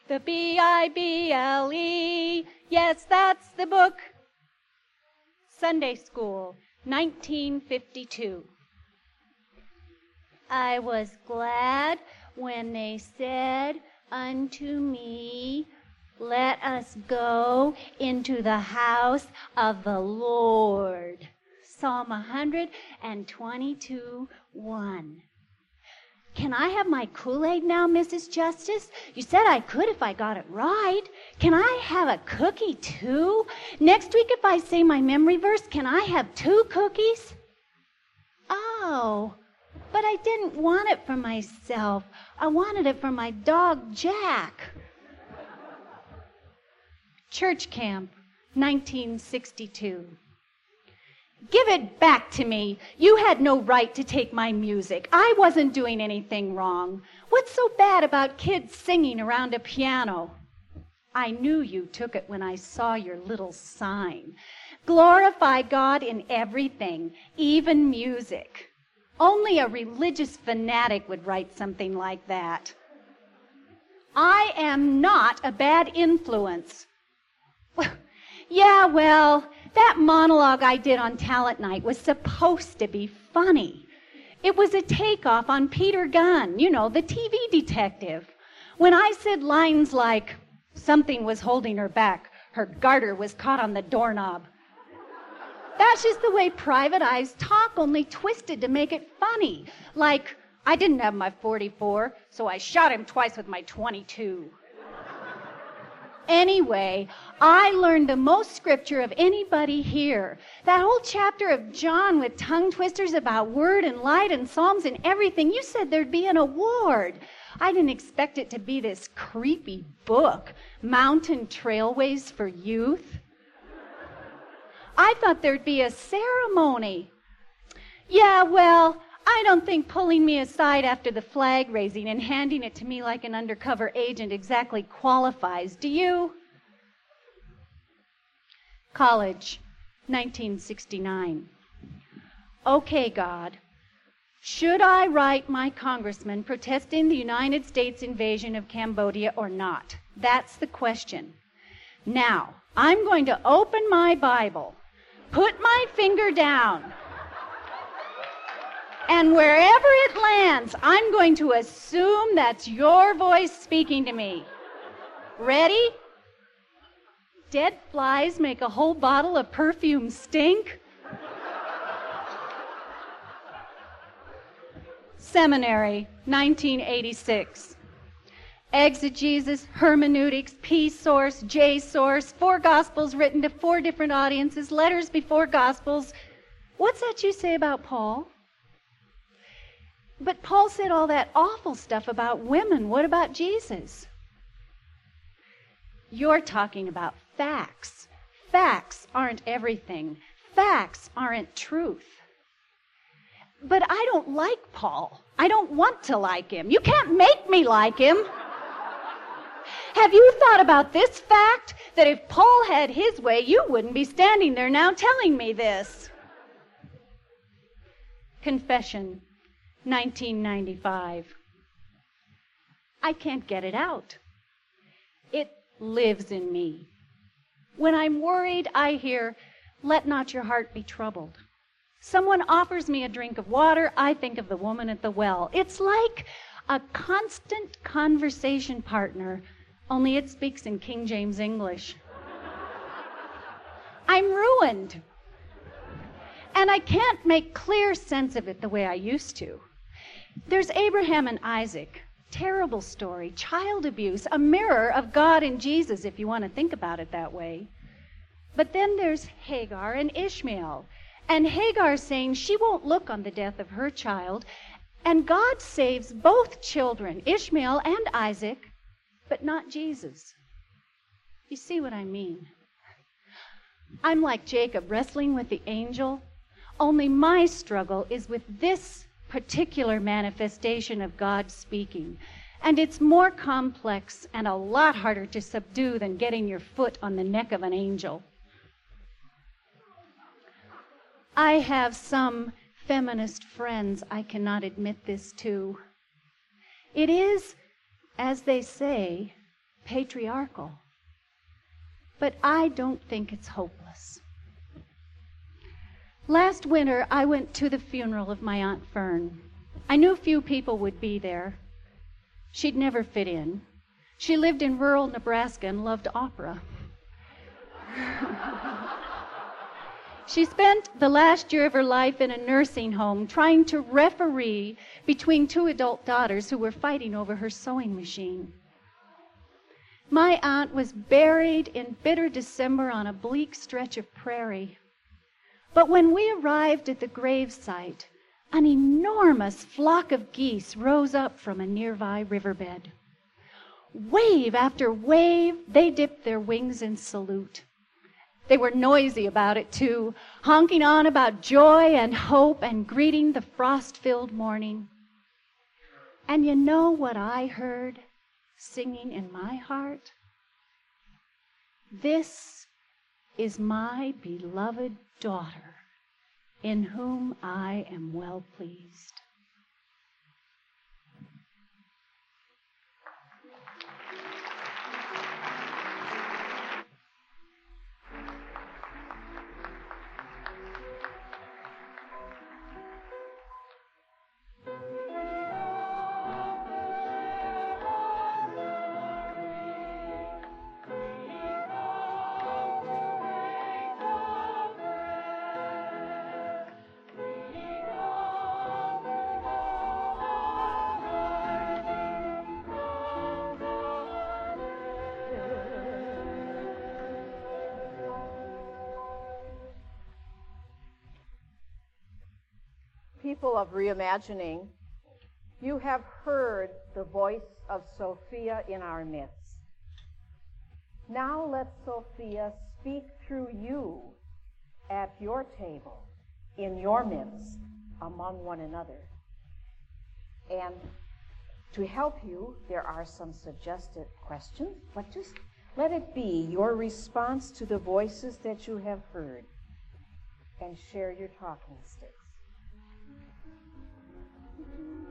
The Bible. Yes, that's the book. Sunday School, 1952. I was glad when they said unto me, let us go into the house of the Lord. Psalm 122:1. Can I have my Kool-Aid now, Mrs. Justice? You said I could if I got it right. Can I have a cookie too? Next week if I say my memory verse, can I have 2 cookies? Oh, but I didn't want it for myself. I wanted it for my dog, Jack. Church camp, 1962. Give it back to me. You had no right to take my music. I wasn't doing anything wrong. What's so bad about kids singing around a piano? I knew you took it when I saw your little sign. Glorify God in everything, even music. Only a religious fanatic would write something like that. I am not a bad influence. Yeah, well, that monologue I did on Talent Night was supposed to be funny. It was a takeoff on Peter Gunn, you know, the TV detective. When I said lines like, something was holding her back, her garter was caught on the doorknob. That's just the way private eyes talk, only twisted to make it funny. Like, I didn't have my .44, so I shot him twice with my .22. Anyway, I learned the most scripture of anybody here. That whole chapter of John with tongue twisters about word and light and psalms and everything, you said there'd be an award. I didn't expect it to be this creepy book, Mountain Trailways for Youth. I thought there'd be a ceremony. Yeah, well, I don't think pulling me aside after the flag raising and handing it to me like an undercover agent exactly qualifies. Do you? College, 1969. Okay, God, should I write my congressman protesting the United States invasion of Cambodia or not? That's the question. Now, I'm going to open my Bible, put my finger down, and wherever it lands, I'm going to assume that's your voice speaking to me. Ready? Dead flies make a whole bottle of perfume stink. Seminary, 1986. Exegesis, hermeneutics, P-source, J-source, 4 gospels written to 4 different audiences, letters before gospels. What's that you say about Paul? But Paul said all that awful stuff about women. What about Jesus? You're talking about facts. Facts aren't everything. Facts aren't truth. But I don't like Paul. I don't want to like him. You can't make me like him. Have you thought about this fact? That if Paul had his way, you wouldn't be standing there now telling me this. Confession. 1995. I can't get it out. It lives in me. When I'm worried, I hear, let not your heart be troubled. Someone offers me a drink of water, I think of the woman at the well. It's like a constant conversation partner, only it speaks in King James English. I'm ruined. And I can't make clear sense of it the way I used to. There's Abraham and Isaac. Terrible story. Child abuse. A mirror of God and Jesus, if you want to think about it that way. But then there's Hagar and Ishmael. And Hagar saying she won't look on the death of her child. And God saves both children, Ishmael and Isaac, but not Jesus. You see what I mean? I'm like Jacob wrestling with the angel. Only my struggle is with this particular manifestation of God speaking. And it's more complex and a lot harder to subdue than getting your foot on the neck of an angel. I have some feminist friends I cannot admit this to. It is, as they say, patriarchal. But I don't think it's hopeless. Last winter, I went to the funeral of my Aunt Fern. I knew few people would be there. She'd never fit in. She lived in rural Nebraska and loved opera. She spent the last year of her life in a nursing home trying to referee between two adult daughters who were fighting over her sewing machine. My aunt was buried in bitter December on a bleak stretch of prairie. But when we arrived at the gravesite, an enormous flock of geese rose up from a nearby riverbed. Wave after wave, they dipped their wings in salute. They were noisy about it, too, honking on about joy and hope and greeting the frost-filled morning. And you know what I heard singing in my heart? This is my beloved daughter, in whom I am well pleased. People of Reimagining, you have heard the voice of Sophia in our midst. Now let Sophia speak through you at your table, in your midst, among one another. And to help you, there are some suggested questions, but just let it be your response to the voices that you have heard, and share your talking sticks.